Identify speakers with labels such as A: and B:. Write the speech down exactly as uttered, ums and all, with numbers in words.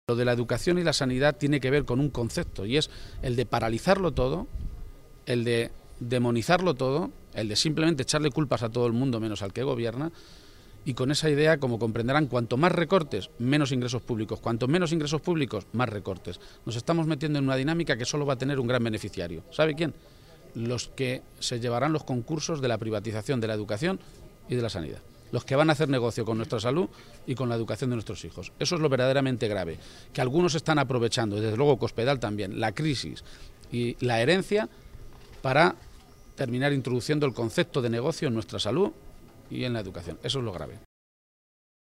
A: Lo de la educación y la sanidad tiene que ver con un concepto y es el de paralizarlo todo, el de demonizarlo todo, el de simplemente echarle culpas a todo el mundo menos al que gobierna, y con esa idea, como comprenderán, cuanto más recortes, menos ingresos públicos, cuanto menos ingresos públicos, más recortes. Nos estamos metiendo en una dinámica que solo va a tener un gran beneficiario. ¿Sabe quién? Los que se llevarán los concursos de la privatización de la educación y de la sanidad. Los que van a hacer negocio con nuestra salud y con la educación de nuestros hijos. Eso es lo verdaderamente grave, que algunos están aprovechando, y desde luego Cospedal también, la crisis y la herencia para terminar introduciendo el concepto de negocio en nuestra salud y en la educación. Eso es lo grave.